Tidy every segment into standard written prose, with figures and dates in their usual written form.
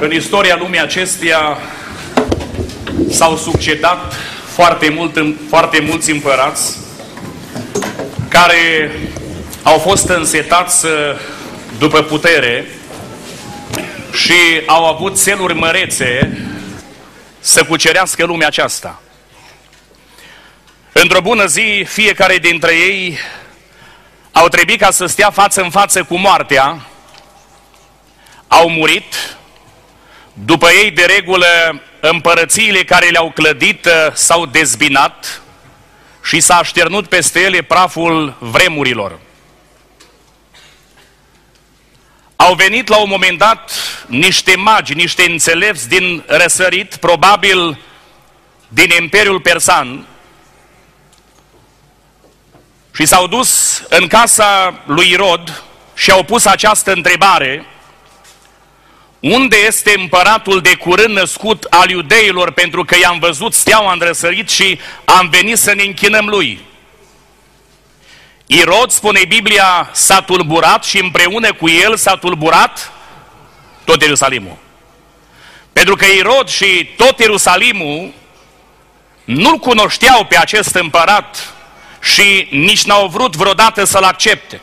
În istoria lumii acesteia s-au succedat foarte mulți împărați care au fost însetați după putere și au avut țeluri mărețe să cucerească lumea aceasta. Într-o bună zi, fiecare dintre ei au trebuit ca să stea față în față cu moartea, au murit. După ei, de regulă, împărățiile care le-au clădit s-au dezbinat și s-a așternut peste ele praful vremurilor. Au venit la un moment dat niște magi, niște înțelepți din răsărit, probabil din Imperiul Persan, și s-au dus în casa lui Irod și au pus această întrebare: unde este împăratul de curând născut al iudeilor, pentru că i-am văzut steaua în răsărit și am venit să ne închinăm lui? Irod, spune Biblia, s-a tulburat și împreună cu el s-a tulburat tot Ierusalimul. Pentru că Irod și tot Ierusalimul nu-l cunoșteau pe acest împărat și nici n-au vrut vreodată să-l accepte.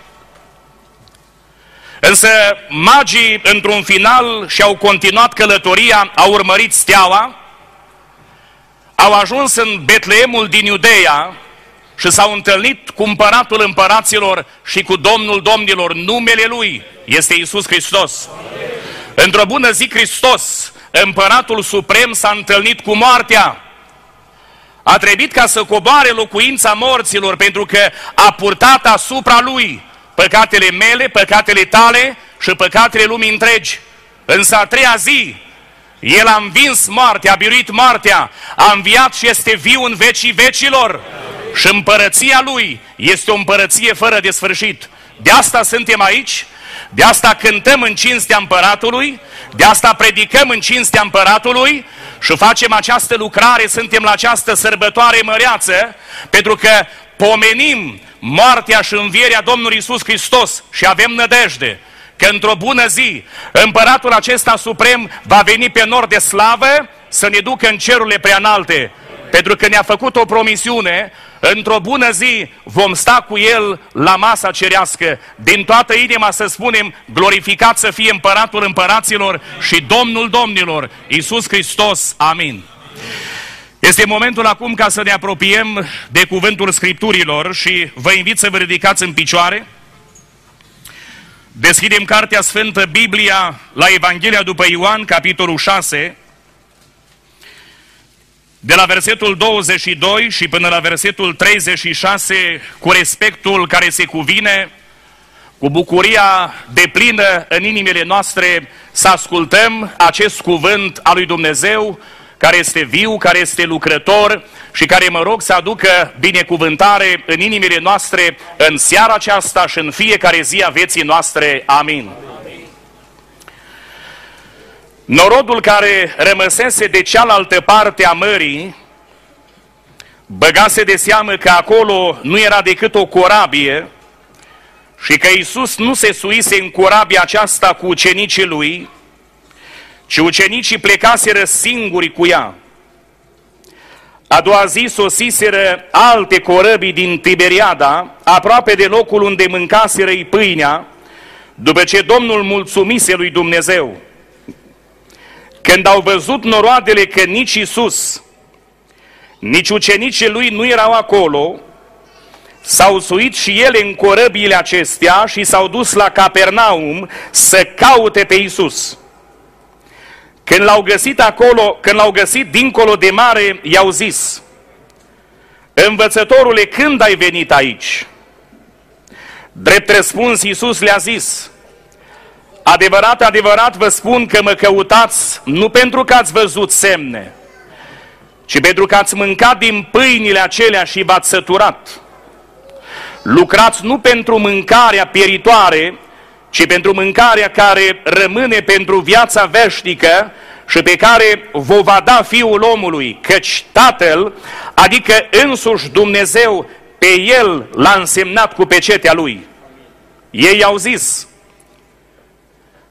Însă magii, într-un final, și-au continuat călătoria, au urmărit steaua, au ajuns în Betleemul din Iudeea și s-au întâlnit cu împăratul împăraților și cu Domnul domnilor. Numele lui este Iisus Hristos. Într-o bună zi, Hristos, împăratul suprem, s-a întâlnit cu moartea. A trebuit ca să coboare locuința morților, pentru că a purtat asupra lui păcatele mele, păcatele tale și păcatele lumii întregi. Însă a treia zi, el a învins moartea, a biruit moartea, a înviat și este viu în vecii vecilor. Și împărăția lui este o împărăție fără de sfârșit. De asta suntem aici, de asta cântăm în cinstea împăratului, de asta predicăm în cinstea împăratului și facem această lucrare, suntem la această sărbătoare măreață, pentru că pomenim moartea și învierea Domnului Iisus Hristos și avem nădejde că într-o bună zi împăratul acesta suprem va veni pe nor de slavă să ne ducă în cerurile preanalte, pentru că ne-a făcut o promisiune: într-o bună zi vom sta cu el la masa cerească. Din toată inima să spunem: glorificat să fie împăratul împăraților și Domnul domnilor, Iisus Hristos. Amin. Este momentul acum ca să ne apropiem de cuvântul Scripturilor și vă invit să vă ridicați în picioare. Deschidem Cartea Sfântă, Biblia, la Evanghelia după Ioan, capitolul 6, de la versetul 22 și până la versetul 36, cu respectul care se cuvine, cu bucuria deplină în inimile noastre, să ascultăm acest cuvânt al lui Dumnezeu, care este viu, care este lucrător și care mă rog să aducă binecuvântare în inimile noastre în seara aceasta și în fiecare zi a vieții noastre. Amin. Norodul care rămăsese de cealaltă parte a mării băgase de seamă că acolo nu era decât o corabie și că Iisus nu se suise în corabia aceasta cu ucenicii lui, ci ucenicii plecaseră singuri cu ea. A doua zi sosiseră alte corăbii din Tiberiada, aproape de locul unde mâncaseră ei pâinea, după ce Domnul mulțumise lui Dumnezeu. Când au văzut noroadele că nici Iisus, nici ucenicii lui nu erau acolo, s-au suit și ele în corăbiile acestea și s-au dus la Capernaum să caute pe Iisus. Când l-au găsit dincolo de mare, i-au zis: învățătorule, când ai venit aici? Drept răspuns, Iisus le-a zis: adevărat, adevărat vă spun că mă căutați nu pentru că ați văzut semne, ci pentru că ați mâncat din pâinile acelea și v-ați săturat. Lucrați nu pentru mâncarea pieritoare, ci pentru mâncarea care rămâne pentru viața veșnică și pe care vă va da Fiul omului, căci Tatăl, adică însuși Dumnezeu, pe El l-a însemnat cu pecetea Lui. Ei au zis: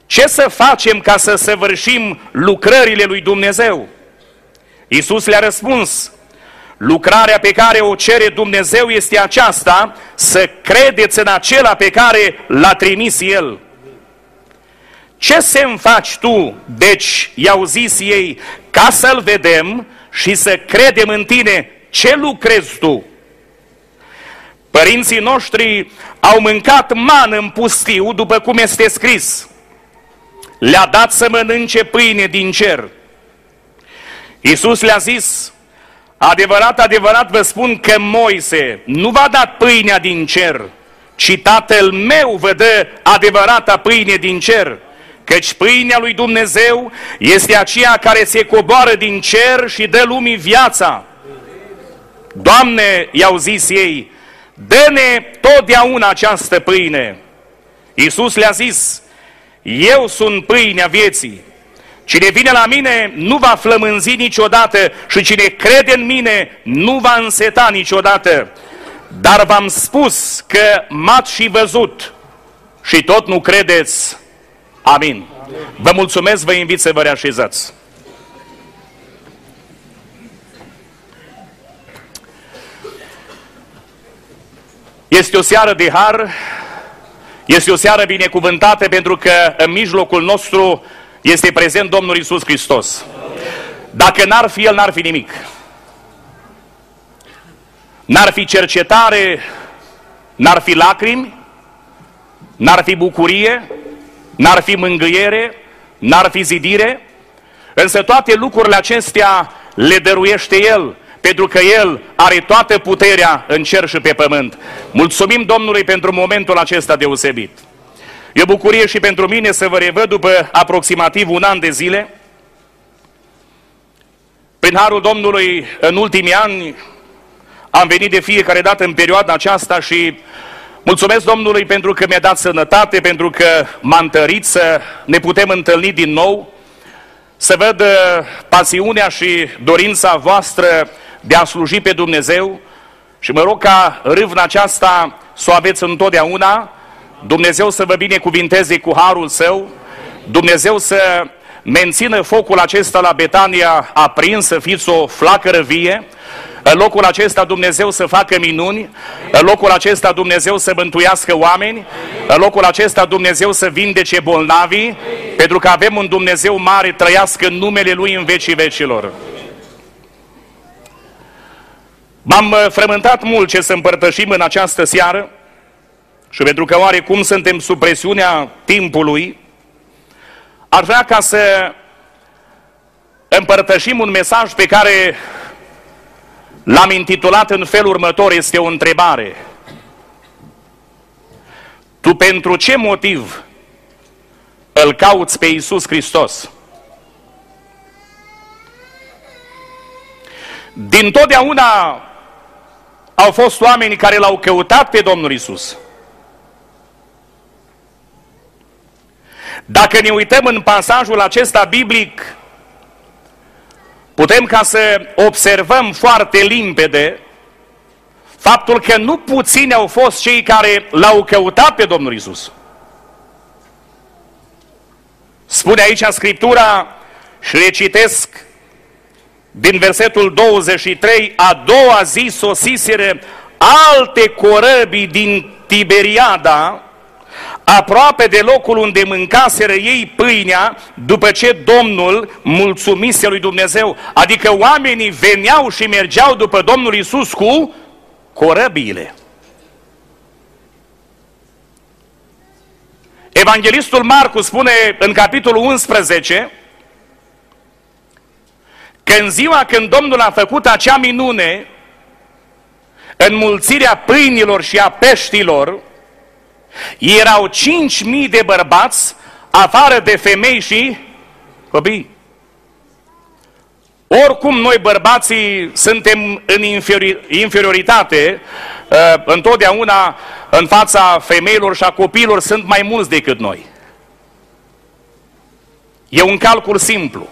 ce să facem ca să săvârșim lucrările lui Dumnezeu? Iisus le-a răspuns, lucrarea pe care o cere Dumnezeu este aceasta, să credeți în acela pe care l-a trimis El. Ce semn faci tu? Deci i-au zis ei, ca să-L vedem și să credem în tine. Ce lucrezi tu? Părinții noștri au mâncat mană în pustiu, după cum este scris. Le-a dat să mănânce pâine din cer. Iisus le-a zis, adevărat, adevărat vă spun că Moise nu v-a dat pâinea din cer, ci Tatăl meu vă dă adevărata pâine din cer. Căci pâinea lui Dumnezeu este aceea care se coboară din cer și dă lumii viața. Doamne, i-au zis ei, dă-ne totdeauna această pâine. Iisus le-a zis, eu sunt pâinea vieții. Cine vine la mine nu va flămânzi niciodată și cine crede în mine nu va înseta niciodată. Dar v-am spus că m-ați și văzut și tot nu credeți. Amin. Vă mulțumesc, vă invit să vă reașezați. Este o seară de har, este o seară binecuvântată pentru că în mijlocul nostru este prezent Domnul Iisus Hristos. Dacă n-ar fi El, n-ar fi nimic. N-ar fi cercetare, n-ar fi lacrimi, n-ar fi bucurie, n-ar fi mângâiere, n-ar fi zidire, însă toate lucrurile acestea le dăruiește El, pentru că El are toată puterea în cer și pe pământ. Mulțumim Domnului pentru momentul acesta deosebit. E o bucurie și pentru mine să vă revăd după aproximativ un an de zile. Prin harul Domnului, în ultimii ani, am venit de fiecare dată în perioada aceasta și mulțumesc Domnului pentru că mi-a dat sănătate, pentru că m-a întărit să ne putem întâlni din nou, să văd pasiunea și dorința voastră de a sluji pe Dumnezeu și mă rog ca râvna aceasta să o aveți întotdeauna, Dumnezeu să vă binecuvinteze cu harul Său, Dumnezeu să mențină focul acesta la Betania aprins, să fiți o flacără vie, în locul acesta Dumnezeu să facă minuni, în locul acesta Dumnezeu să mântuiască oameni, în locul acesta Dumnezeu să vindece bolnavii, pentru că avem un Dumnezeu mare, trăiască în numele Lui în vecii vecilor. M-am frământat mult ce să împărtășim în această seară și pentru că oarecum suntem sub presiunea timpului, aș vrea ca să împărtășim un mesaj pe care l-am intitulat în felul următor, este o întrebare. Tu pentru ce motiv îl cauți pe Iisus Hristos? Dintotdeauna au fost oameni care l-au căutat pe Domnul Iisus. Dacă ne uităm în pasajul acesta biblic, putem ca să observăm foarte limpede faptul că nu puțini au fost cei care l-au căutat pe Domnul Iisus. Spune aici Scriptura și recitesc din versetul 23, a doua zi sosiseră alte corăbii din Tiberiada, aproape de locul unde mâncaseră ei pâinea, după ce Domnul mulțumise lui Dumnezeu. Adică oamenii veneau și mergeau după Domnul Iisus cu corăbiile. Evanghelistul Marcu spune în capitolul 11 că în ziua când Domnul a făcut acea minune, înmulțirea pâinilor și a peștilor, erau 5.000 de bărbați, afară de femei și copii. Oricum noi bărbații suntem în inferioritate, întotdeauna în fața femeilor și a copiilor sunt mai mulți decât noi. E un calcul simplu.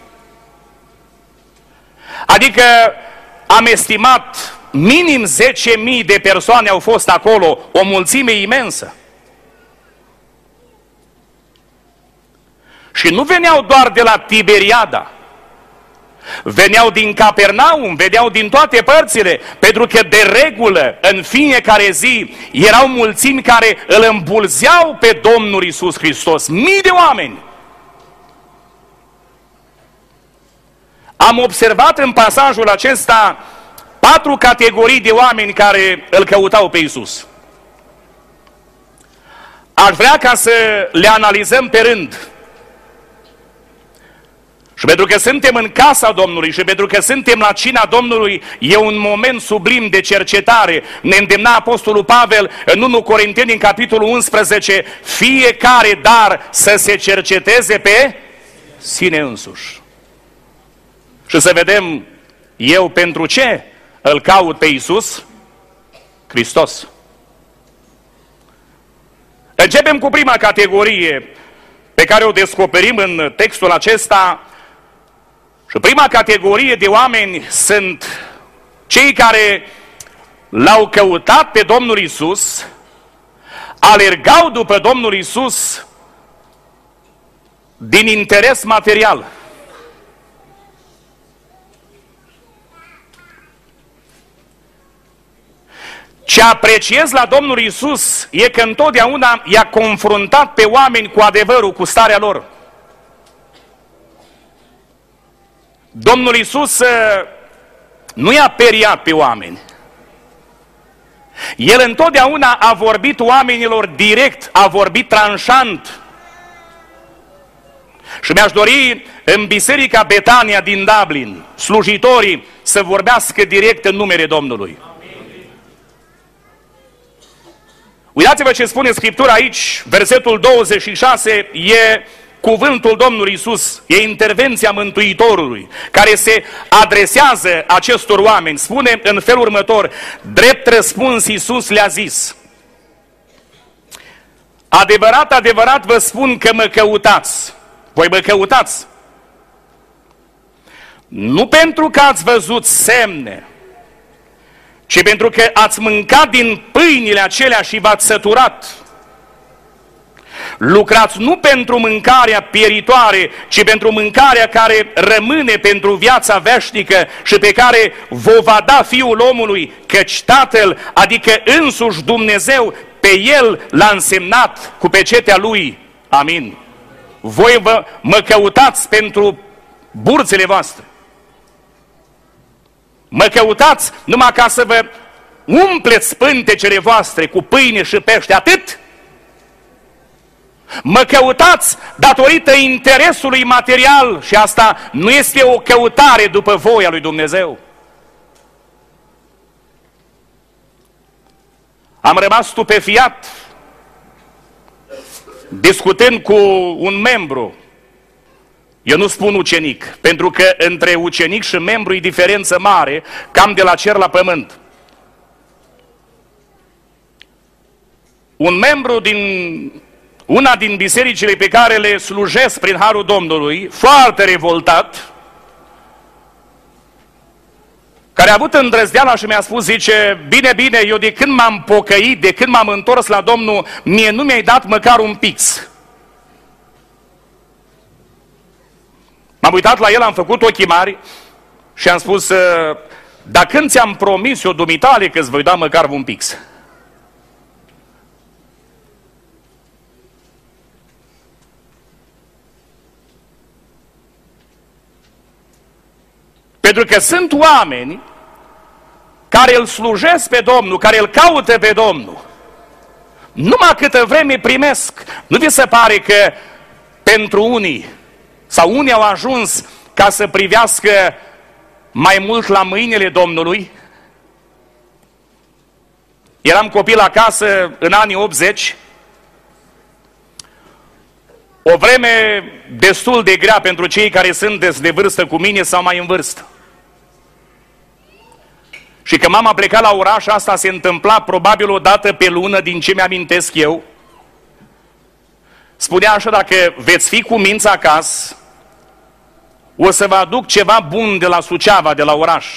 Adică am estimat minim 10.000 de persoane au fost acolo, o mulțime imensă. Și nu veneau doar de la Tiberiada, veneau din Capernaum, veneau din toate părțile, pentru că de regulă, în fiecare zi, erau mulțimi care îl îmbulzeau pe Domnul Iisus Hristos, mii de oameni. Am observat în pasajul acesta 4 categorii de oameni care îl căutau pe Iisus. Aș vrea ca să le analizăm pe rând. Și pentru că suntem în casa Domnului și pentru că suntem la cina Domnului, e un moment sublim de cercetare. Ne îndemna Apostolul Pavel în 1 Corinteni, în capitolul 11, fiecare dar să se cerceteze pe sine însuși. Și să vedem eu pentru ce îl caut pe Iisus Hristos. Începem cu prima categorie pe care o descoperim în textul acesta. Și prima categorie de oameni sunt cei care l-au căutat pe Domnul Iisus, alergau după Domnul Iisus din interes material. Ce apreciez la Domnul Iisus e că întotdeauna i-a confruntat pe oameni cu adevărul, cu starea lor. Domnul Iisus nu i-a periat pe oameni. El întotdeauna a vorbit oamenilor direct, a vorbit tranșant. Și mi-aș dori în Biserica Betania din Dublin, slujitorii să vorbească direct în numele Domnului. Uitați-vă ce spune Scriptura aici, versetul 26, e cuvântul Domnului Iisus, e intervenția Mântuitorului, care se adresează acestor oameni. Spune în felul următor, drept răspuns Iisus le-a zis, adevărat, adevărat vă spun că mă căutați. Voi mă căutați. Nu pentru că ați văzut semne, ci pentru că ați mâncat din pâinile acelea și v-ați săturat. Lucrați nu pentru mâncarea pieritoare, ci pentru mâncarea care rămâne pentru viața veșnică și pe care vă va da Fiul omului, căci Tatăl, adică însuși Dumnezeu, pe El l-a însemnat cu pecetea Lui. Amin. Voi mă căutați pentru burțile voastre. Mă căutați numai ca să vă umpleți pântecele voastre cu pâine și pește, atât? Mă căutați datorită interesului material și asta nu este o căutare după voia lui Dumnezeu. Am rămas stupefiat discutând cu un membru. Eu nu spun ucenic, pentru că între ucenic și membru e diferență mare, cam de la cer la pământ. Un membru din una din bisericile pe care le slujesc prin harul Domnului, foarte revoltat, care a avut îndrăzneala și mi-a spus, zice, bine, bine, eu de când m-am pocăit, de când m-am întors la Domnul, mie nu mi-ai dat măcar un pix. M-am uitat la el, am făcut ochii mari și am spus, dar când ți-am promis eu, dumitale, că îți voi da măcar un pix? Pentru că sunt oameni care îl slujesc pe Domnul, care îl caută pe Domnul. Numai câtă vreme primesc. Nu vi se pare că pentru unii, sau unii au ajuns ca să privească mai mult la mâinile Domnului? Eram copil acasă în anii 80, o vreme destul de grea pentru cei care sunteți de vârstă cu mine sau mai în vârstă. Și când mama pleca la oraș, asta se întâmpla probabil o dată pe lună, din ce mi-amintesc eu. Spunea așa, dacă veți fi cu minți acasă, o să vă aduc ceva bun de la Suceava, de la oraș.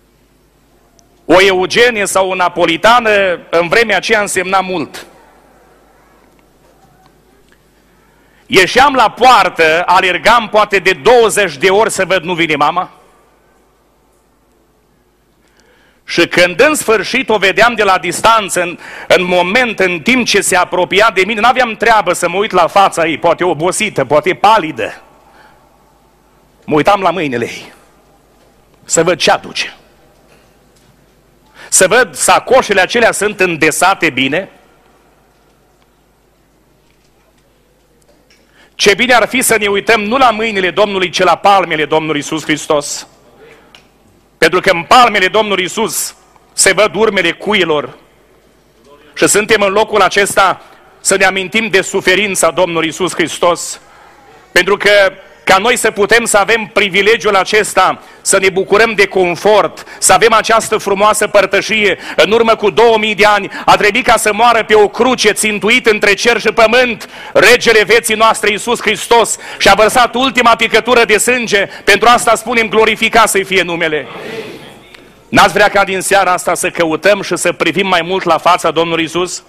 O eugenie sau o napolitană în vremea aceea însemna mult. ieșeam la poartă, alergam poate de 20 de ori să văd nu vine mama. Și când în sfârșit o vedeam de la distanță, în moment, în timp ce se apropia de mine, n-aveam treabă să mă uit la fața ei, poate obosită, poate palidă. Mă uitam la mâinile ei, să văd ce aduce. Să văd sacoșele acelea sunt îndesate bine. Ce bine ar fi să ne uităm nu la mâinile Domnului, ci la palmele Domnului Iisus Hristos. Pentru că în palmele Domnului Iisus se văd urmele cuilor. Și suntem în locul acesta să ne amintim de suferința Domnului Iisus Hristos. Pentru că ca noi să putem să avem privilegiul acesta, să ne bucurăm de confort, să avem această frumoasă părtășie. În urmă cu 2000 de ani a trebuit ca să moară pe o cruce țintuit între cer și pământ regele vieții noastre Iisus Hristos și a vărsat ultima picătură de sânge. Pentru asta spunem glorificat să-i fie numele. N-ați vrea ca din seara asta să căutăm și să privim mai mult la fața Domnului Iisus?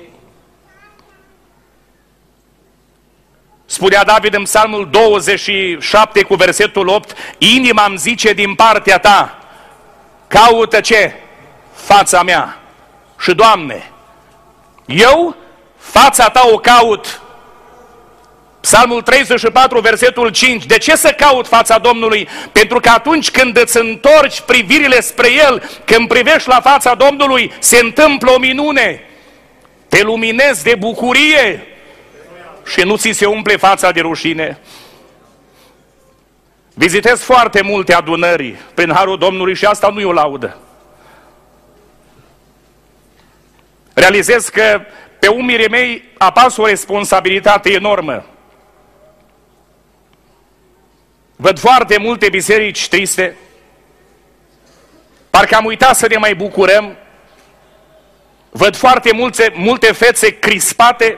Spunea David în Psalmul 27 cu versetul 8, inima îmi zice din partea ta, caută ce? Fața mea. Și Doamne, eu fața ta o caut. Psalmul 34, versetul 5, de ce să caut fața Domnului? Pentru că atunci când îți întorci privirile spre El, când privești la fața Domnului, se întâmplă o minune. Te luminezi de bucurie și nu ți se umple fața de rușine. Vizitez foarte multe adunări prin harul Domnului și asta nu e o laudă. Realizez că pe umerii mei apasă o responsabilitate enormă. Văd foarte multe biserici triste, parcă am uitat să ne mai bucurăm. Văd foarte multe fețe crispate.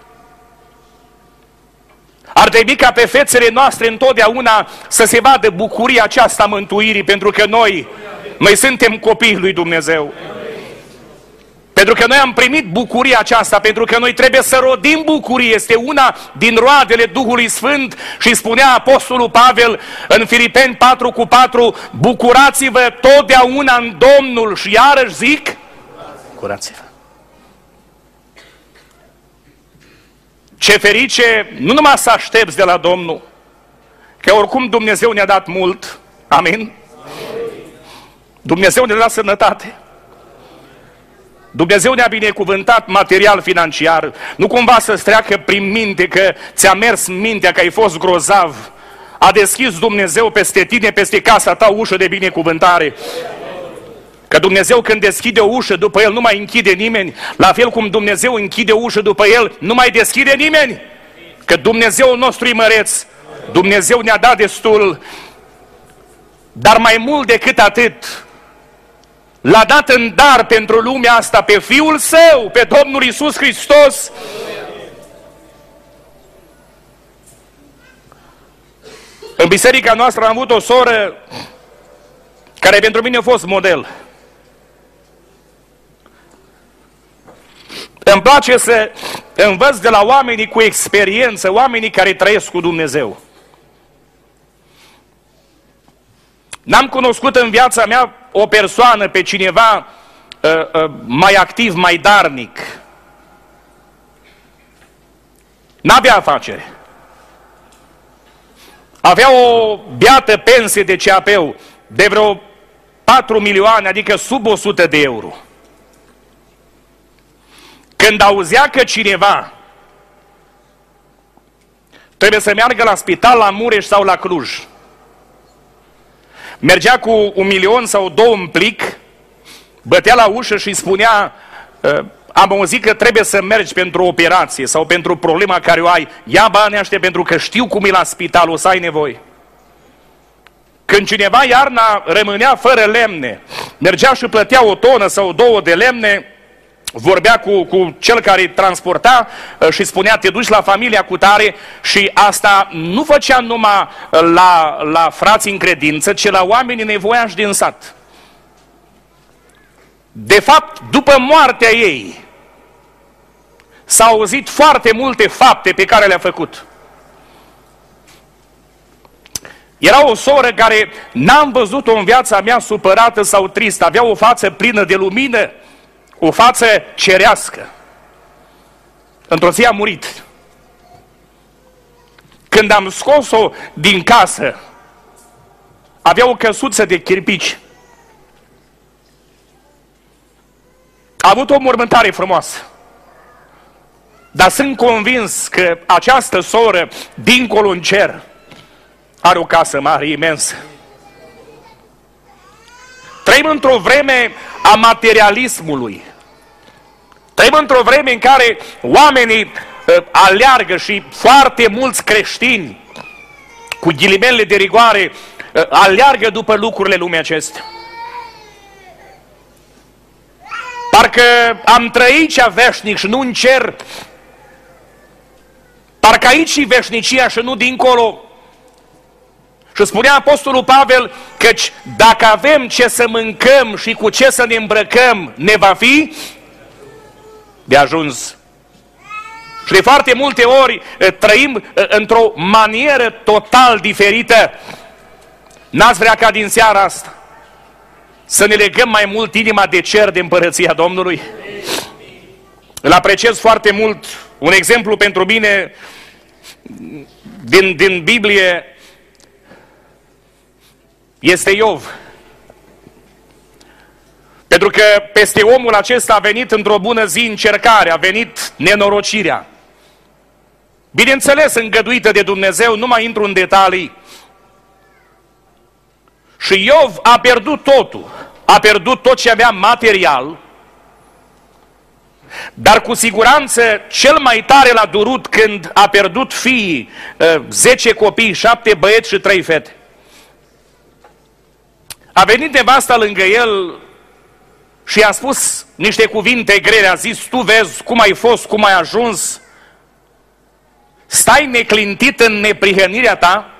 Ar trebui ca pe fețele noastre întotdeauna să se vadă bucuria aceasta mântuirii, pentru că noi suntem copiii lui Dumnezeu. Pentru că noi am primit bucuria aceasta, pentru că noi trebuie să rodim bucurie. Este una din roadele Duhului Sfânt și spunea Apostolul Pavel în Filipeni 4:4, bucurați-vă totdeauna în Domnul și iarăși zic, bucurați-vă. Ce ferice, nu numai să aștepți de la Domnul, că oricum Dumnezeu ne-a dat mult, amin? Dumnezeu ne-a dat sănătate. Dumnezeu ne-a binecuvântat material, financiar. Nu cumva să-ți treacă prin minte că ți-a mers mintea, că ai fost grozav. A deschis Dumnezeu peste tine, peste casa ta, ușă de binecuvântare. Că Dumnezeu când deschide o ușă, după El nu mai închide nimeni. La fel cum Dumnezeu închide o ușă după El, nu mai deschide nimeni. Că Dumnezeul nostru e măreț. Dumnezeu ne-a dat destul. Dar mai mult decât atât, l-a dat în dar pentru lumea asta pe Fiul Său, pe Domnul Iisus Hristos. În biserica noastră am avut o soră care pentru mine a fost model. Îmi place să învăț de la oamenii cu experiență, oamenii care trăiesc cu Dumnezeu. N-am cunoscut în viața mea o persoană, pe cineva mai activ, mai darnic. N-avea afacere. Avea o beată pensie de CAP-ul de vreo 4 milioane, adică sub 100 de euro. Când auzea că cineva trebuie să meargă la spital la Mureș sau la Cluj, mergea cu 1 milion sau 2 în plic, bătea la ușă și spunea, am auzit că trebuie să mergi pentru o operație sau pentru problema care o ai, ia banii ăștia pentru că știu cum e la spital, o să ai nevoie. Când cineva iarna rămânea fără lemne, mergea și plătea 1 tonă sau 2 de lemne, vorbea cu cel care îi transporta și spunea, te duci la familia cutare, și asta nu făcea numai la frații în credință, ci la oamenii nevoiași din sat. De fapt, după moartea ei, s-au auzit foarte multe fapte pe care le-a făcut. Era o soră care n-am văzut-o în viața mea supărată sau tristă. Avea o față plină de lumină, o față cerească. Într-o zi a murit. Când am scos-o din casă, avea o căsuță de chirpici. A avut o mormântare frumoasă. Dar sunt convins că această soră, dincolo în cer, are o casă mare, imensă. Trăim într-o vreme a materialismului. Trăim într-o vreme în care oamenii aleargă și foarte mulți creștini, cu ghilimele de rigoare, aleargă după lucrurile lumii acestea. Parcă am trăit cea veșnic și nu în cer. Parcă aici și veșnicia și nu dincolo. Și spunea Apostolul Pavel, căci dacă avem ce să mâncăm și cu ce să ne îmbrăcăm, ne va fi de ajuns. Și de foarte multe ori trăim într-o manieră total diferită. N-ați vrea ca din seara asta să ne legăm mai mult inima de cer, de împărăția Domnului? Îl apreciez foarte mult. Un exemplu pentru mine din Biblie este Iov. Pentru că peste omul acesta a venit într-o bună zi încercarea, a venit nenorocirea. Bineînțeles, îngăduită de Dumnezeu, nu mai intru în detalii. Și Iov a pierdut totul. A pierdut tot ce avea material, dar cu siguranță cel mai tare l-a durut când a pierdut fiii, 10 copii, 7 băieți și 3 fete. A venit nevasta lângă el și i-a spus niște cuvinte grele, a zis, tu vezi cum ai fost, cum ai ajuns, stai neclintit în neprihănirea ta?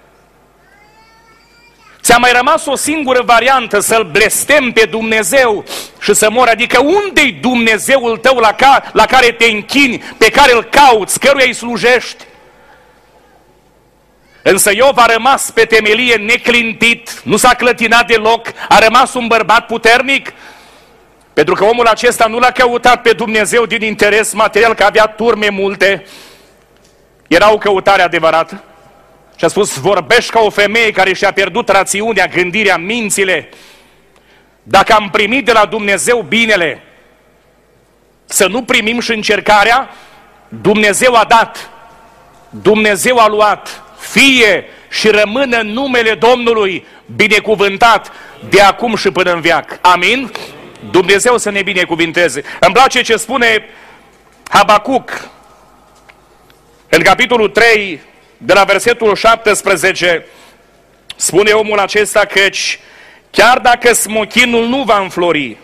Ți-a mai rămas o singură variantă, să-L blestem pe Dumnezeu și să mori. Adică unde-i Dumnezeul tău la care te închini, pe care îl cauți, căruia îi slujești? Însă Iov a rămas pe temelie neclintit, nu s-a clătinat deloc, a rămas un bărbat puternic, pentru că omul acesta nu l-a căutat pe Dumnezeu din interes material, că avea turme multe. Era o căutare adevărată. Și a spus, vorbești ca o femeie care și-a pierdut rațiunea, gândirea, mințile. Dacă am primit de la Dumnezeu binele, să nu primim și încercarea, Dumnezeu a dat, Dumnezeu a luat, fie și rămână numele Domnului binecuvântat de acum și până în veac. Amin? Dumnezeu să ne binecuvinteze. Îmi place ce spune Habacuc în capitolul 3, de la versetul 17, spune omul acesta căci chiar dacă smochinul nu va înflori,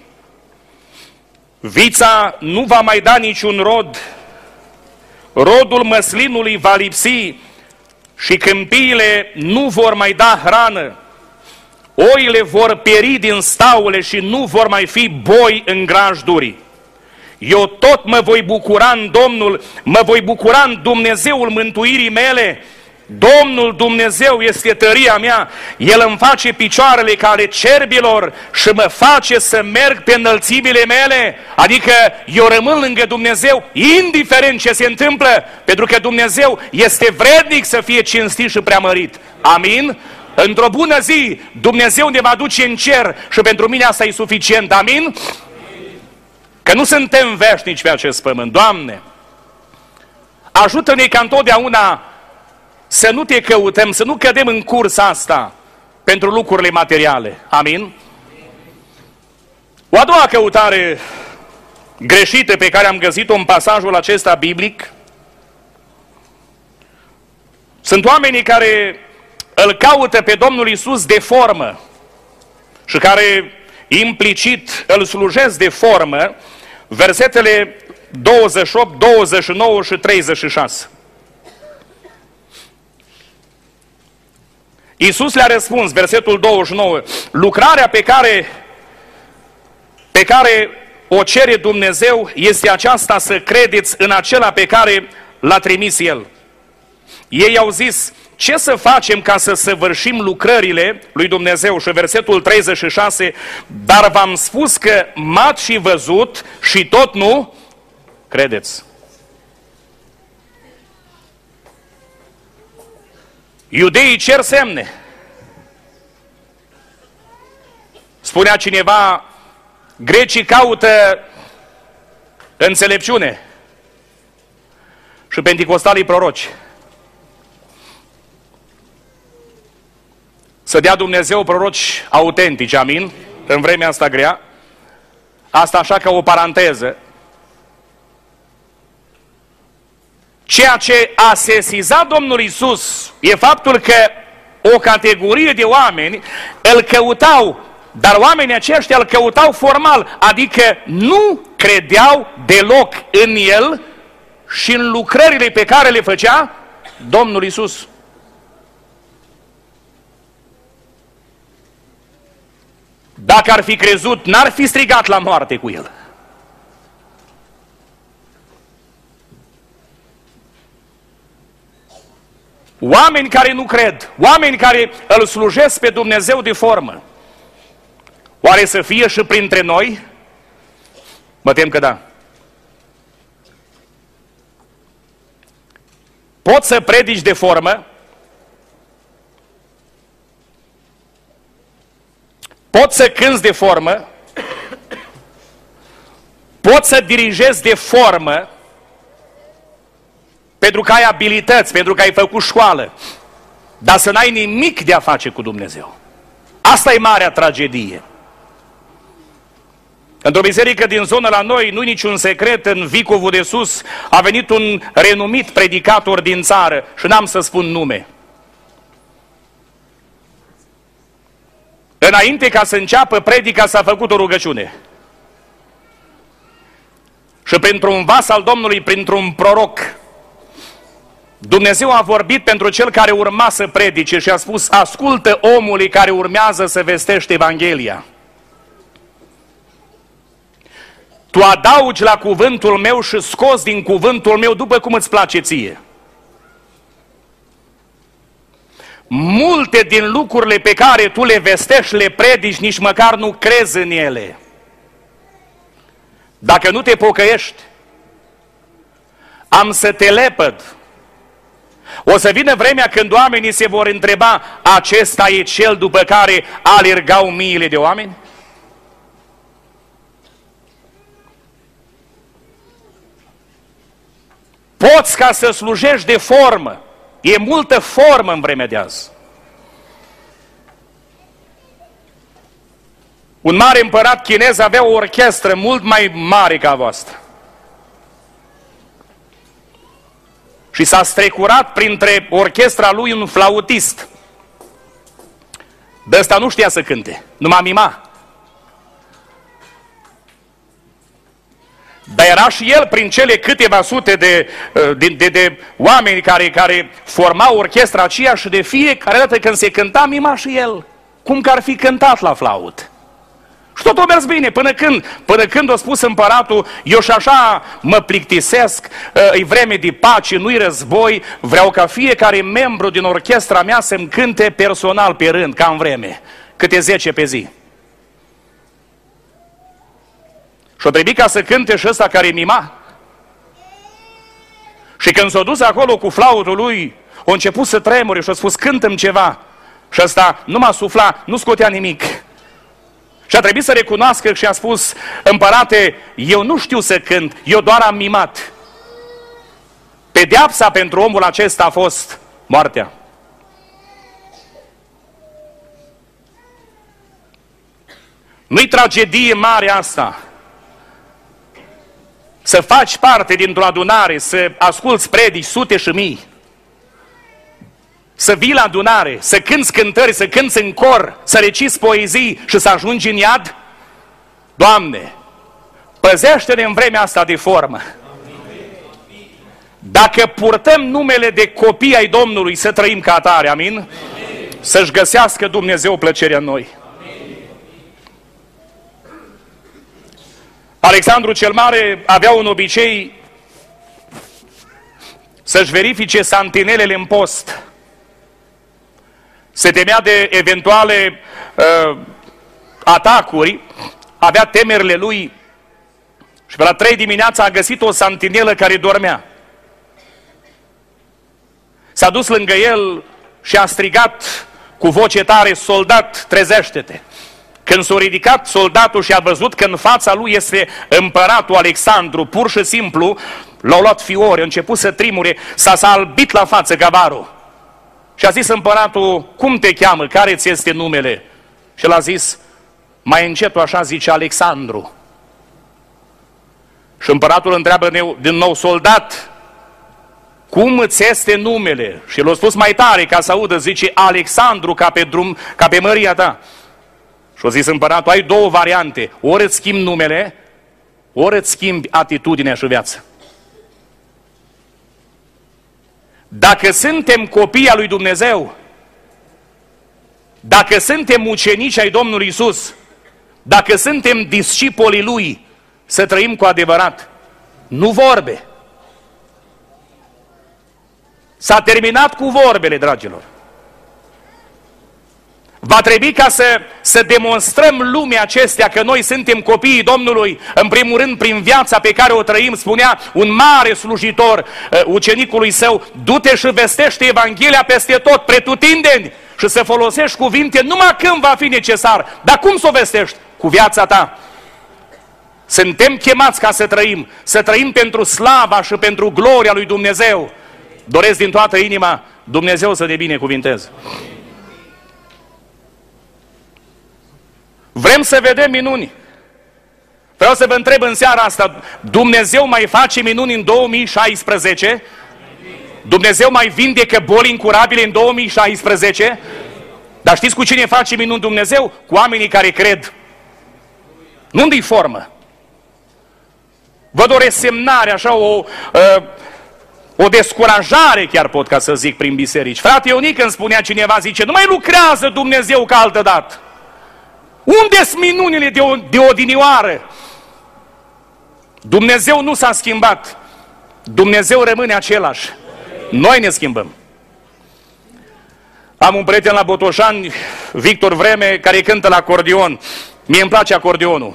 vița nu va mai da niciun rod, rodul măslinului va lipsi și câmpiile nu vor mai da hrană, oile vor pieri din staule și nu vor mai fi boi în grajduri. Eu tot mă voi bucura în Domnul, mă voi bucura în Dumnezeul mântuirii mele. Domnul Dumnezeu este tăria mea, El îmi face picioarele ca ale cerbilor și mă face să merg pe înălțimile mele. Adică eu rămân lângă Dumnezeu, indiferent ce se întâmplă, pentru că Dumnezeu este vrednic să fie cinstit și preamărit. Amin? Într-o bună zi, Dumnezeu ne va duce în cer și pentru mine asta e suficient. Amin? Că nu suntem veșnici pe acest pământ. Doamne, ajută-ne ca întotdeauna să nu te căutăm, să nu cădem în cursa asta pentru lucrurile materiale. Amin? O a doua căutare greșită pe care am găsit-o în pasajul acesta biblic, sunt oamenii care îl caută pe Domnul Iisus de formă și care implicit îl slujesc de formă, versetele 28, 29 și 36. Iisus le-a răspuns, versetul 29, lucrarea pe care o cere Dumnezeu este aceasta, să credeți în acela pe care l-a trimis El. Ei au zis, ce să facem ca să săvârșim lucrările lui Dumnezeu? Și versetul 36, dar v-am spus că m-ați și văzut și tot nu credeți. Iudeii cer semne. Spunea cineva, grecii caută înțelepciune și penticostalii proroci. Să dea Dumnezeu proroci autentici, amin, în vremea asta grea. Asta așa ca o paranteză. Ceea ce a sesizat Domnul Iisus e faptul că o categorie de oameni îl căutau, dar oamenii aceștia îl căutau formal, adică nu credeau deloc în El și în lucrările pe care le făcea Domnul Iisus. Dacă ar fi crezut, n-ar fi strigat la moarte cu El. Oameni care nu cred, oameni care îl slujesc pe Dumnezeu de formă, oare să fie și printre noi? Mă tem că da. Poți să predici de formă, poți să cânți de formă, poți să dirigezi de formă, pentru că ai abilități, pentru că ai făcut școală, dar să n-ai nimic de a face cu Dumnezeu. Asta e marea tragedie. Într-o biserică din zonă la noi, nu-i niciun secret, în Vicovul de Sus a venit un renumit predicator din țară și n-am să spun nume. Înainte ca să înceapă predica s-a făcut o rugăciune. Și printr-un vas al Domnului, printr-un proroc, Dumnezeu a vorbit pentru cel care urma să predice și a spus, ascultă omului care urmează să vestește Evanghelia. Tu adaugi la cuvântul meu și scoți din cuvântul meu după cum îți place ție. Multe din lucrurile pe care tu le vestești, le predici, nici măcar nu crezi în ele. Dacă nu te pocăiești, am să te lepăd. O să vină vremea când oamenii se vor întreba, acesta e cel după care alergau miile de oameni? Poți ca să slujești de formă. E multă formă în vremea de azi. Un mare împărat chinez avea o orchestră mult mai mare ca a voastră. Și s-a strecurat printre orchestra lui un flautist. De ăsta nu știa să cânte, numai mima. Dar era și el prin cele câteva sute de oameni care formau orchestra aceea și de fiecare dată când se cânta, mima și el. Cum că ar fi cântat la flaut. Și tot a mers bine, până când a spus împăratul, eu și așa mă plictisesc, e vreme de pace, nu-i război, vreau ca fiecare membru din orchestra mea să-mi cânte personal pe rând, ca în vreme, câte 10 pe zi. Și-o trebuie ca să cânte și ăsta care mima. Și când s-a dus acolo cu flautul lui, a început să tremure și a spus, cântă-mi ceva. Și ăsta nu m-a suflat, nu scotea nimic. Și a trebuit să recunoască și a spus, împărate, eu nu știu să cânt, eu doar am mimat. Pedeapsa pentru omul acesta a fost moartea. Nu-i tragedie mare asta. Să faci parte dintr-o adunare, să asculți predici sute și mii. Să vii la adunare, să cânți cântări, să cânți în cor, să reciți poezii și să ajungi în iad? Doamne, păzește-ne în vremea asta de formă. Dacă purtăm numele de copii ai Domnului, să trăim ca atare, amin? Să-și găsească Dumnezeu plăcerea în noi. Alexandru cel Mare avea un obicei să-și verifice santinelele în post. se temea de eventuale atacuri, avea temerile lui și pe la 3 dimineața a găsit o santinelă care dormea. S-a dus lângă el și a strigat cu voce tare: soldat, trezește-te! Când s-a ridicat soldatul și a văzut că în fața lui este împăratul Alexandru, pur și simplu l-au luat fiori, a început să trimure, s-a albit la față gavarul. Și a zis împăratul: cum te cheamă? Care ți este numele? Și el a zis mai încetul așa, zice: Alexandru. Și împăratul întreabă din nou: soldat, cum îți este numele? Și l-a spus mai tare ca să audă, zice: Alexandru, ca pe drum, ca pe măria ta. Și a zis împăratul: ai două variante, ori îți schimbi numele, ori îți schimbi atitudinea și viața. Dacă suntem copii al lui Dumnezeu, dacă suntem ucenici ai Domnului Iisus, dacă suntem discipolii Lui, să trăim cu adevărat, nu vorbe. S-a terminat cu vorbele, dragilor. Va trebui ca să demonstrăm lumea acestea că noi suntem copiii Domnului, în primul rând prin viața pe care o trăim. Spunea un mare slujitor ucenicului său: du-te și vestește Evanghelia peste tot, pretutindeni, și să folosești cuvinte numai când va fi necesar. Dar cum să o vestești? Cu viața ta. Suntem chemați ca să trăim pentru slava și pentru gloria lui Dumnezeu. Doresc din toată inima Dumnezeu să ne binecuvinteze. Vrem să vedem minuni. Vreau să vă întreb în seara asta: Dumnezeu mai face minuni în 2016? Dumnezeu mai vindecă boli incurabile în 2016? Dar știți cu cine face minuni Dumnezeu? Cu oamenii care cred. Nu-i formă. Văd o resemnare, așa, o descurajare, chiar pot ca să zic, prin biserici. Frate Ionic, îmi spunea cineva, zice: nu mai lucrează Dumnezeu ca altă dată. Unde-s minunile de odinioară? Dumnezeu nu s-a schimbat. Dumnezeu rămâne același. Noi ne schimbăm. Am un prieten la Botoșani, Victor Vreme, care cântă la acordeon. Mie îmi place acordeonul.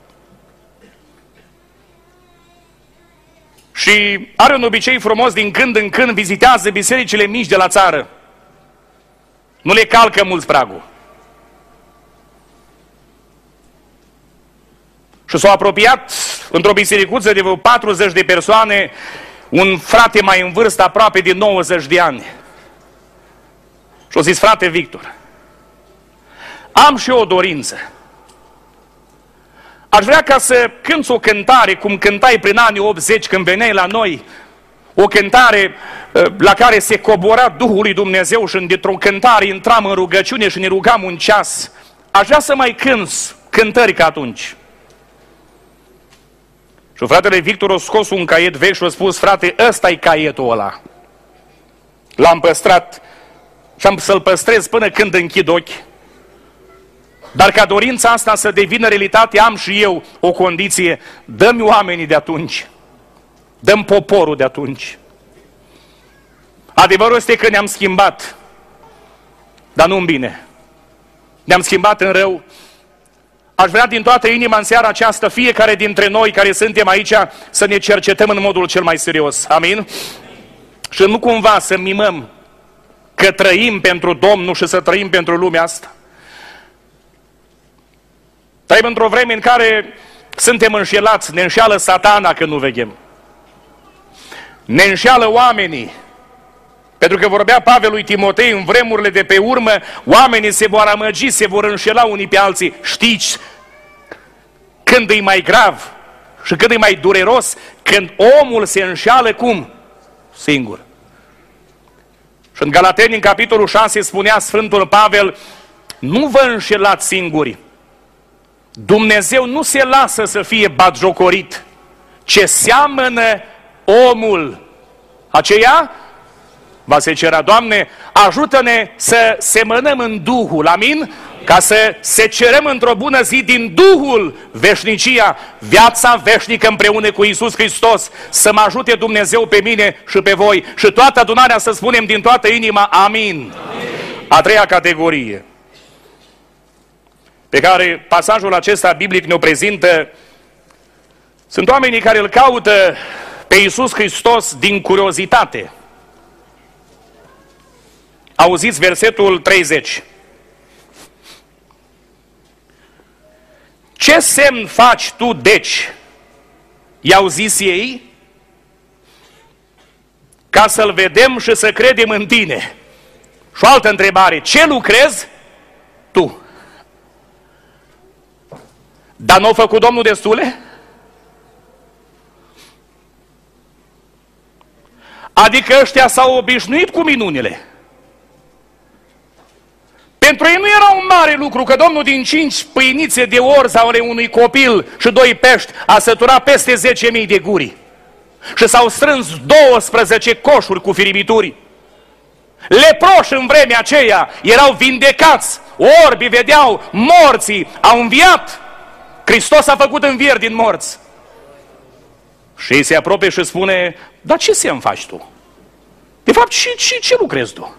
Și are un obicei frumos, din când în când vizitează bisericile mici de la țară. Nu le calcă mulți pragul. Și s-a apropiat într-o bisericuță de vreo 40 de persoane un frate mai în vârstă, aproape de 90 de ani. Și a zis: frate Victor, am și eu o dorință. Aș vrea ca să cânți o cântare cum cântai prin anii 80 când veneai la noi, o cântare la care se cobora Duhul lui Dumnezeu și dintr-o cântare intram în rugăciune și ne rugam un ceas. Aș vrea să mai cânți cântări ca atunci. Și fratele Victor a scos un caiet vechi și a spus: frate, ăsta e caietul ăla. L-am păstrat și am să-l păstrez până când închid ochii. Dar ca dorința asta să devină realitate, am și eu o condiție: dă-mi oamenii de atunci, dă-mi poporul de atunci. Adevărul este că ne-am schimbat, dar nu în bine. Ne-am schimbat în rău. Aș vrea din toată inima în seara aceasta, fiecare dintre noi care suntem aici, să ne cercetăm în modul cel mai serios. Amin? Și nu cumva să mimăm că trăim pentru Domnul și să trăim pentru lumea asta. Trăim într-o vreme în care suntem înșelați, ne înșeală Satana când nu veghem. Ne înșeală oamenii. Pentru că vorbea Pavel lui Timotei, în vremurile de pe urmă, oamenii se vor amăgi, se vor înșela unii pe alții. Știți când e mai grav și când e mai dureros? Când omul se înșeală cum? Singur. Și în Galateni, în capitolul 6, spunea Sfântul Pavel: nu vă înșelați singuri. Dumnezeu nu se lasă să fie batjocorit. Ce seamănă omul, aceea va secera. Doamne, ajută-ne să semănăm în Duhul, amin? Ca să secerăm într-o bună zi din Duhul veșnicia, viața veșnică împreună cu Iisus Hristos. Să mă ajute Dumnezeu pe mine și pe voi și toată adunarea să spunem din toată inima: amin. Amin. A treia categorie pe care pasajul acesta biblic ne-o prezintă sunt oamenii care îl caută pe Iisus Hristos din curiozitate. Auziți versetul 30. Ce semn faci tu, deci? I-au zis ei, ca să-L vedem și să credem în tine. Și o altă întrebare, ce lucrezi tu? Dar n-a făcut Domnul destule? Adică ăștia s-au obișnuit cu minunile. Pentru ei nu era un mare lucru că Domnul din 5 pâinițe de orz ale unui copil și 2 pești a săturat peste 10.000 de guri. Și s-au strâns 12 coșuri cu firibituri. Leproși în vremea aceea erau vindecați, orbii vedeau, morții au înviat. Hristos a făcut învieri din morți. Și ei se apropie și spune, dar ce semn faci tu? De fapt, ce lucrezi tu?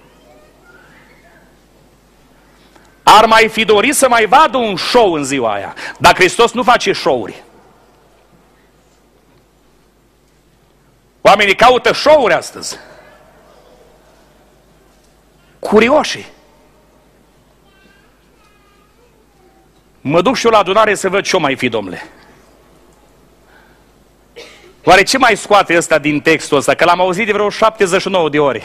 Ar mai fi dorit să mai vadă un show în ziua aia. Dar Hristos nu face show-uri. Oamenii caută show-uri astăzi. Curioși. Mă duc și eu la adunare să văd ce-o mai fi, domnule. Oare ce mai scoate ăsta din textul ăsta? Că l-am auzit de vreo 79 de ori.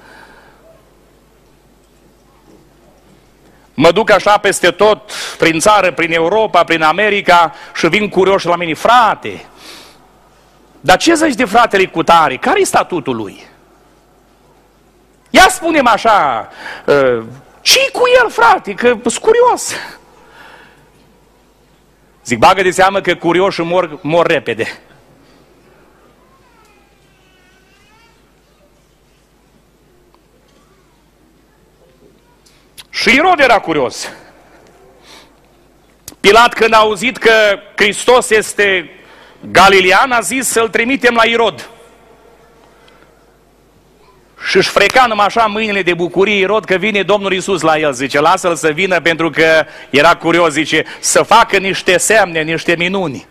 Mă duc așa peste tot, prin țară, prin Europa, prin America și vin curioși la mine. Frate, dar ce zici de fratele cutare? Care-i statutul lui? Ia spune-mi așa, ce-i cu el, frate? Că-s curios. Zic, bagă de seamă că curioșii mor repede. Și Irod era curios. Pilat, când a auzit că Hristos este galilean, a zis să-l trimitem la Irod. Și își freca numai așa mâinile de bucurie Irod că vine Domnul Iisus la el. Zice, lasă-l să vină pentru că era curios, zice, să facă niște semne, niște minuni.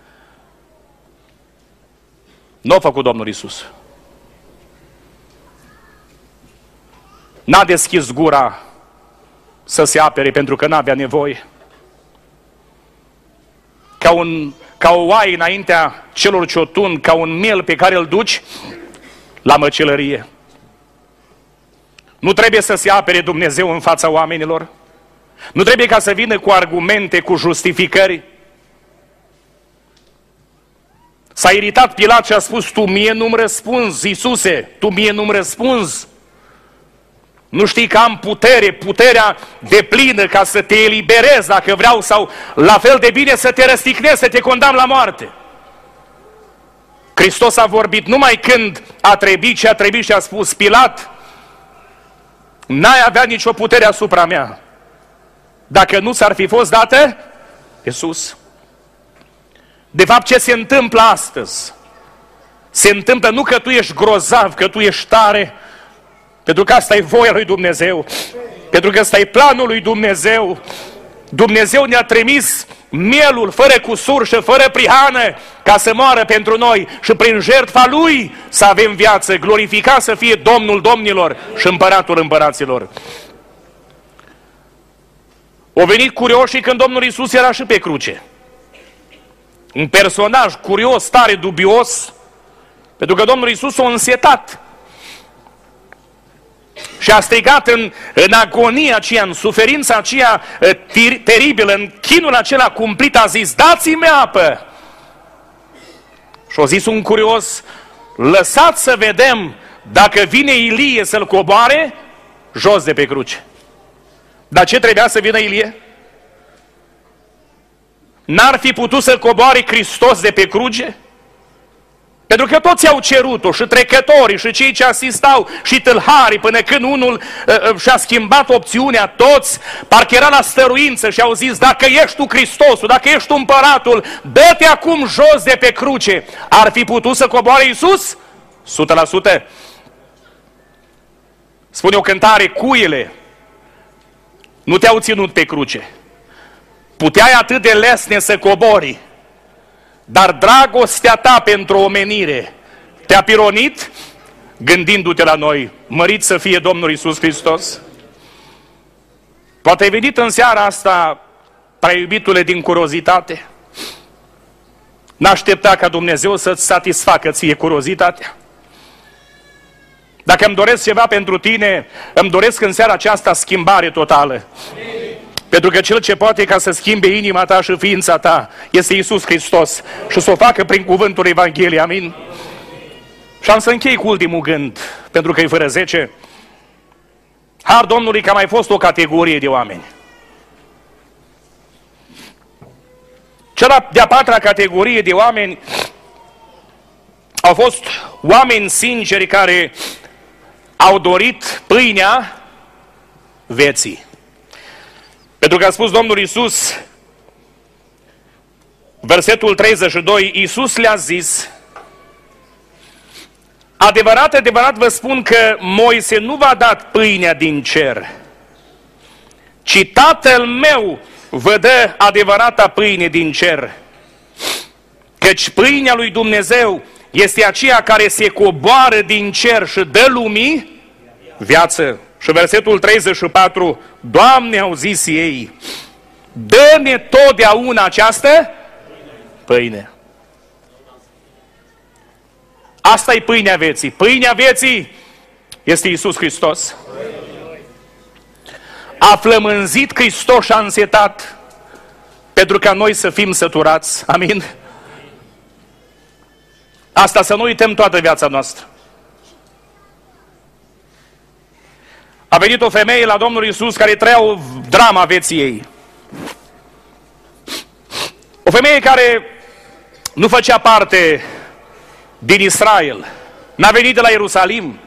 Nu a făcut Domnul Iisus. N-a deschis gura să se apere pentru că n-avea nevoie. Ca o oaie înaintea celor ce o tund, ca un miel pe care îl duci la măcelărie. Nu trebuie să se apere Dumnezeu în fața oamenilor. Nu trebuie ca să vină cu argumente, cu justificări. S-a iritat Pilat și a spus, tu mie nu-mi răspunzi, Iisuse, tu mie nu-mi răspunzi. Nu știi că am puterea deplină ca să te eliberez dacă vreau sau la fel de bine să te răstignesc, să te condamn la moarte. Hristos a vorbit numai când a trebuit și a spus, Pilat, n-ai avea nicio putere asupra mea dacă nu ți-ar fi fost dată pe sus. De fapt, ce se întâmplă astăzi? Se întâmplă nu că tu ești grozav, că tu ești tare, pentru că asta e voia lui Dumnezeu, pentru că ăsta e planul lui Dumnezeu. Dumnezeu ne-a trimis mielul fără cusur și fără prihană ca să moară pentru noi și prin jertfa Lui să avem viață, glorificat să fie Domnul domnilor și Împăratul împăraților. Au venit curioșii când Domnul Iisus era și pe cruce. Un personaj curios, tare dubios, pentru că Domnul Iisus a însetat și a strigat în agonia aceea, în suferința aceea teribilă, în chinul acela cumplit, a zis, dați-mi apă! Și a zis un curios, lăsați să vedem dacă vine Ilie să-l coboare jos de pe cruce. Dar ce trebuia să vină Ilie? N-ar fi putut să coboare Hristos de pe cruce? Pentru că toți au cerut-o, și trecătorii, și cei ce asistau, și tâlharii, până când unul și-a schimbat opțiunea, toți, parcă era la stăruință și au zis, dacă ești tu Hristosul, dacă ești tu împăratul, dă-te acum jos de pe cruce. Ar fi putut să coboare Iisus? 100%. Spune o cântare, cuile nu te-au ținut pe cruce. Puteai atât de lesne să cobori, dar dragostea ta pentru omenire te-a pironit gândindu-te la noi. Mărit să fie Domnul Iisus Hristos. Poate ai venit în seara asta, prea iubitule, din curiozitate. N-aștepta ca Dumnezeu să-ți satisfacă ție curiozitatea. Dacă îmi doresc ceva pentru tine, îmi doresc în seara aceasta schimbare totală. Pentru că Cel ce poate ca să schimbe inima ta și ființa ta este Iisus Hristos și să o facă prin cuvântul Evangheliei. Amin? Și am să închei cu ultimul gând, pentru că e fără 10. Har Domnului că a mai fost o categorie de oameni. Cea de-a patra categorie de oameni au fost oameni sinceri care au dorit pâinea vieții. Pentru că a spus Domnul Iisus, versetul 32, Iisus le-a zis, adevărat, adevărat vă spun că Moise nu v-a dat pâinea din cer, ci Tatăl meu vă dă adevărata pâine din cer. Căci pâinea lui Dumnezeu este aceea care se coboară din cer și dă lumii viață. Și versetul 34, Doamne, au zis ei, dă-ne totdeauna această pâine. Asta e pâinea vieții. Pâinea vieții este Iisus Hristos. A flămânzit Hristos și a însetat pentru ca noi să fim săturați. Amin? Asta să nu uităm toată viața noastră. A venit o femeie la Domnul Iisus care trăia o dramă a vieții ei. O femeie care nu făcea parte din Israel. N-a venit de la Ierusalim.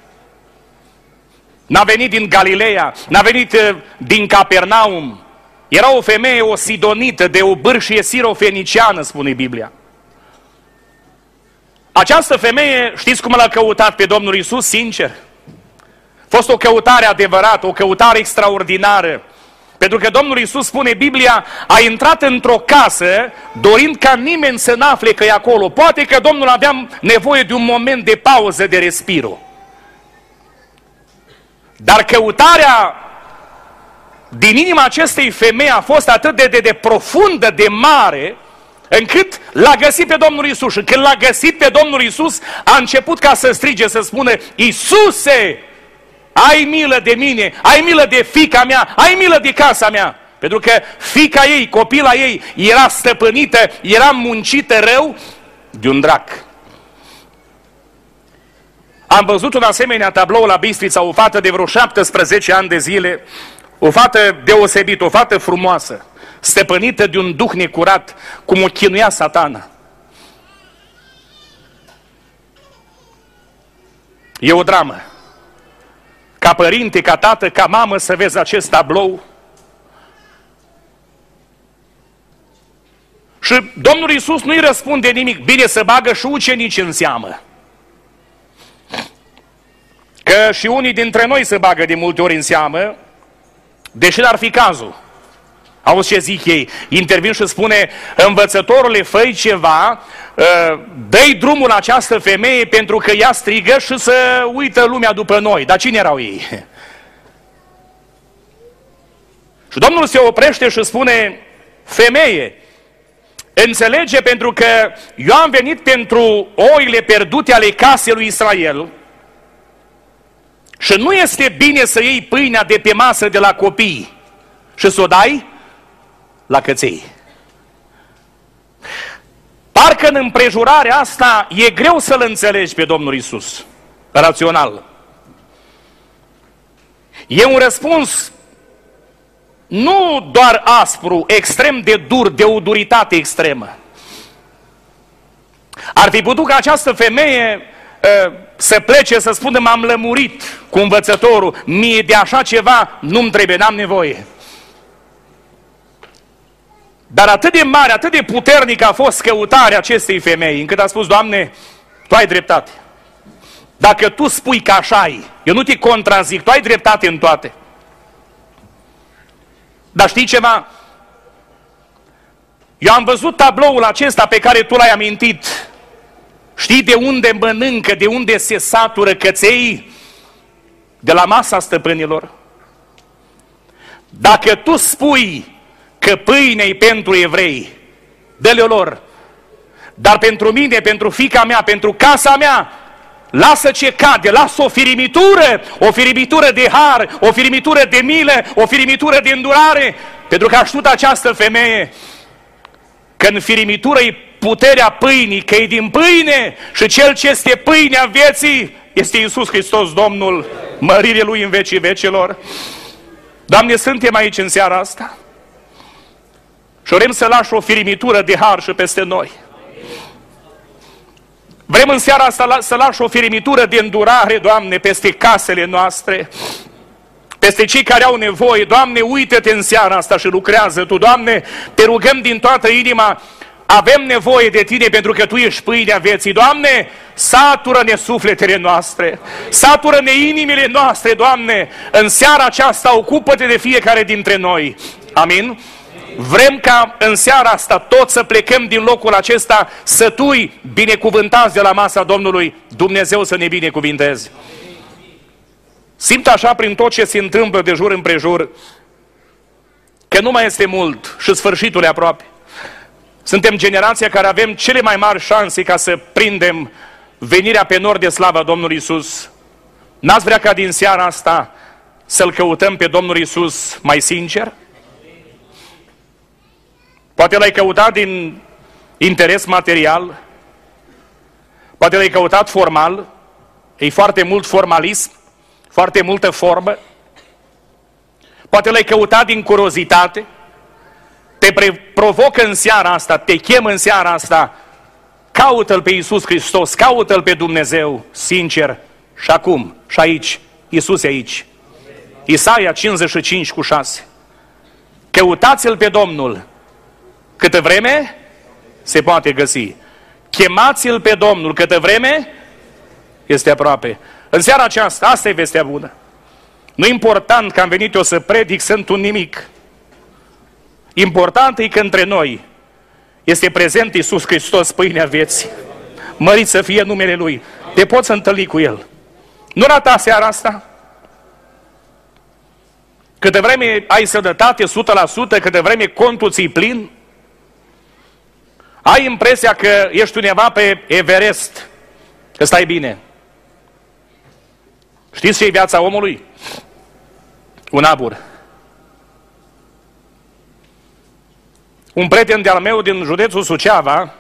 N-a venit din Galileea. N-a venit din Capernaum. Era o femeie, o sidonită, de o bârșie sirofeniciană, spune Biblia. Această femeie, știți cum l-a căutat pe Domnul Iisus? Sincer. A fost o căutare adevărată, o căutare extraordinară. Pentru că Domnul Iisus, spune Biblia, a intrat într-o casă dorind ca nimeni să n-afle că e acolo. Poate că Domnul avea nevoie de un moment de pauză, de respiro. Dar căutarea din inima acestei femei a fost atât de profundă, de mare, încât l-a găsit pe Domnul Iisus. Și când l-a găsit pe Domnul Iisus, a început ca să strige, să spună, Iisuse, ai milă de mine, ai milă de fiica mea, ai milă de casa mea. Pentru că fiica ei, copila ei, era stăpânită, era muncită rău de un drac. Am văzut un asemenea tablou la Bistrița, o fată de vreo 17 ani de zile, o fată deosebită, o fată frumoasă, stăpânită de un duh necurat, cum o chinuia Satana. E o dramă. Ca părinte, ca tată, ca mamă, să vezi acest tablou. Și Domnul Iisus nu-i răspunde nimic. Bine, să bagă și ucenici în seamă. Că și unii dintre noi se bagă de multe ori în seamă, deși n-ar fi cazul. Auzi ce zic ei? Intervin și spune, învățătorule, fă-i ceva, dă-i drumul la această femeie pentru că ea strigă și să uită lumea după noi. Dar cine erau ei? Și Domnul se oprește și spune, femeie, înțelege, pentru că eu am venit pentru oile pierdute ale casei lui Israel și nu este bine să iei pâinea de pe masă de la copii și să o dai la căței. Parcă în împrejurarea asta e greu să-L înțelegi pe Domnul Iisus, rațional. E un răspuns nu doar aspru, extrem de dur, de o duritate extremă. Ar fi putut ca această femeie să plece, să spună, m-am lămurit cu învățătorul, mie de așa ceva nu-mi trebuie, n-am nevoie. Dar atât de mare, atât de puternică a fost căutarea acestei femei, încât a spus, Doamne, Tu ai dreptate. Dacă tu spui că așa-i, eu nu te contrazic, tu ai dreptate în toate. Dar știi ceva? Eu am văzut tabloul acesta pe care tu l-ai amintit. Știi de unde mănâncă, de unde se satură căței? De la masa stăpânilor. Dacă tu spui că pâinea-i pentru evrei, dă-le-o lor. Dar pentru mine, pentru fiica mea, pentru casa mea, lasă ce cade, lasă o firimitură de har, o firimitură de milă, o firimitură de îndurare. Pentru că a știut această femeie că în firimitură e puterea pâinii, că e din pâine și cel ce este pâinea vieții este Iisus Hristos, Domnul, mărire Lui în vecii vecilor. Doamne, suntem aici în seara asta și vrem să lași o firimitură de har și peste noi. Vrem în seara asta să lași o firimitură de îndurare, Doamne, peste casele noastre, peste cei care au nevoie. Doamne, uită-te în seara asta și lucrează Tu. Doamne, te rugăm din toată inima, avem nevoie de Tine pentru că Tu ești pâinea vieții. Doamne, satură-ne sufletele noastre, satură-ne inimile noastre, Doamne, în seara aceasta ocupă-te de fiecare dintre noi. Amin? Vrem ca în seara asta toți să plecăm din locul acesta sătui, binecuvântați de la masa Domnului. Dumnezeu să ne binecuvinteze. Simt așa prin tot ce se întâmplă de jur împrejur că nu mai este mult și sfârșitul e aproape. Suntem generația care avem cele mai mari șanse ca să prindem venirea pe nor de slava Domnului Iisus. N-ați vrea ca din seara asta să-L căutăm pe Domnul Iisus mai sincer? Poate L-ai căutat din interes material, poate L-ai căutat formal, e foarte mult formalism, foarte multă formă, poate L-ai căutat din curiozitate, te provocă în seara asta, te chem în seara asta, caută-L pe Iisus Hristos, caută-L pe Dumnezeu, sincer, și acum, și aici, Iisus e aici. Isaia 55:6. Căutați-L pe Domnul, câtă vreme se poate găsi. Chemați-L pe Domnul, câtă vreme este aproape. În seara aceasta, asta e vestea bună. Nu e important că am venit eu să predic, sunt un nimic. Important e că între noi este prezent Iisus Hristos, pâinea vieții. Mărit să fie numele Lui. Te poți întâlni cu El. Nu rata seara asta. Câte vreme ai sănătate 100%, câte vreme contul ți-i plin, ai impresia că ești undeva pe Everest, că stai bine. Știți ce e viața omului? Un abur. Un prieten de-al meu din județul Suceava,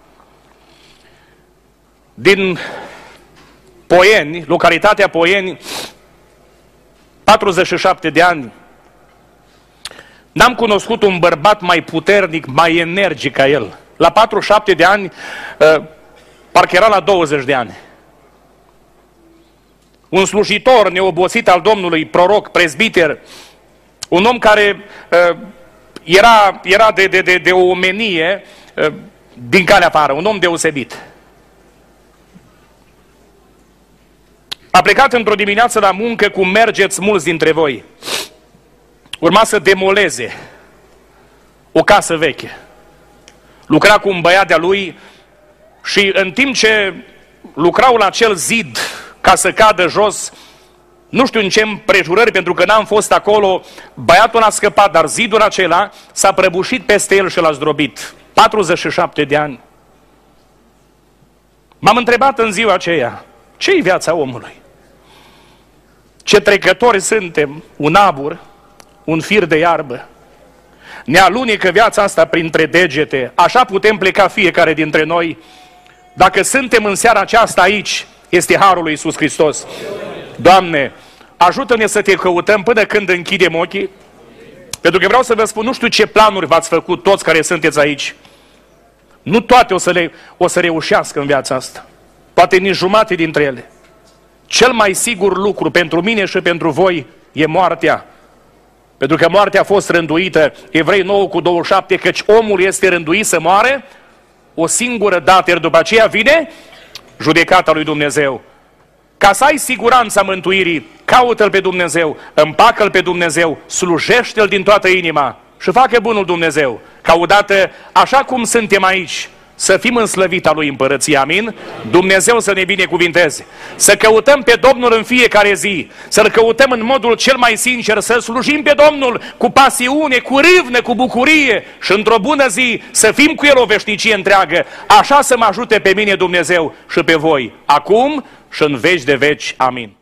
din Poieni, localitatea Poieni, 47 de ani, n-am cunoscut un bărbat mai puternic, mai energic ca el. La 47 de ani, parcă era la 20 de ani. Un slujitor neobosit al Domnului, proroc, prezbiter, un om care era de o omenie din calea afară, un om deosebit. A plecat într-o dimineață la muncă, cum mergeți mulți dintre voi. Urma să demoleze o casă veche. Lucra cu un băiat de-a lui și în timp ce lucrau la acel zid ca să cadă jos, nu știu în ce împrejurări, pentru că n-am fost acolo, băiatul a scăpat, dar zidul acela s-a prăbușit peste el și l-a zdrobit. 47 de ani. M-am întrebat în ziua aceea, ce-i viața omului? Ce trecători suntem, un abur, un fir de iarbă. Ne alunecă viața asta printre degete, așa putem pleca fiecare dintre noi. Dacă suntem în seara aceasta aici, este harul lui Iisus Hristos. Doamne, ajută-ne să te căutăm până când închidem ochii, pentru că vreau să vă spun, nu știu ce planuri v-ați făcut toți care sunteți aici. Nu toate o să reușească în viața asta. Poate nici jumate dintre ele. Cel mai sigur lucru pentru mine și pentru voi e moartea. Pentru că moartea a fost rânduită, Evrei 9:27, căci omul este rânduit să moare o singură dată, iar după aceea vine judecata lui Dumnezeu. Ca să ai siguranța mântuirii, caută-L pe Dumnezeu, împacă-L pe Dumnezeu, slujește-L din toată inima și facă bunul Dumnezeu. Ca odată, așa cum suntem aici, să fim în slăvita Lui împărăție, amin? Dumnezeu să ne binecuvinteze. Să căutăm pe Domnul în fiecare zi, să-L căutăm în modul cel mai sincer, să slujim pe Domnul cu pasiune, cu râvnă, cu bucurie și într-o bună zi să fim cu El o veșnicie întreagă. Așa să mă ajute pe mine Dumnezeu și pe voi, acum și în veci de veci, amin.